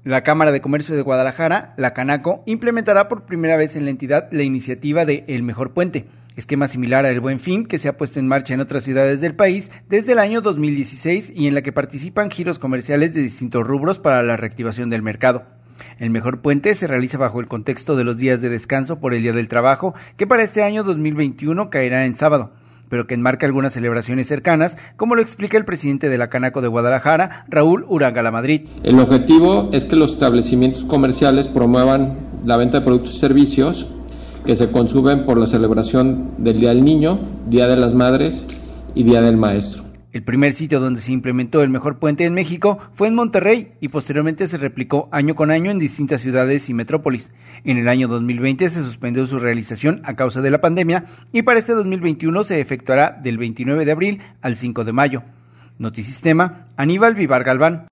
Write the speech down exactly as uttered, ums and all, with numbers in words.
La Cámara de Comercio de Guadalajara, la Canaco, implementará por primera vez en la entidad la iniciativa de El Mejor Puente, esquema similar al Buen Fin que se ha puesto en marcha en otras ciudades del país desde el año dos mil dieciséis y en la que participan giros comerciales de distintos rubros para la reactivación del mercado. El Mejor Puente se realiza bajo el contexto de los días de descanso por el Día del Trabajo, que para este año dos mil veintiuno caerá en sábado, pero que enmarca algunas celebraciones cercanas, como lo explica el presidente de la Canaco de Guadalajara, Raúl Uranga Madrid. El objetivo es que los establecimientos comerciales promuevan la venta de productos y servicios que se consumen por la celebración del Día del Niño, Día de las Madres y Día del Maestro. El primer sitio donde se implementó el Mejor Puente en México fue en Monterrey y posteriormente se replicó año con año en distintas ciudades y metrópolis. En el año dos mil veinte se suspendió su realización a causa de la pandemia y para este dos mil veintiuno se efectuará del veintinueve de abril al cinco de mayo. Notisistema, Aníbal Vivar Galván.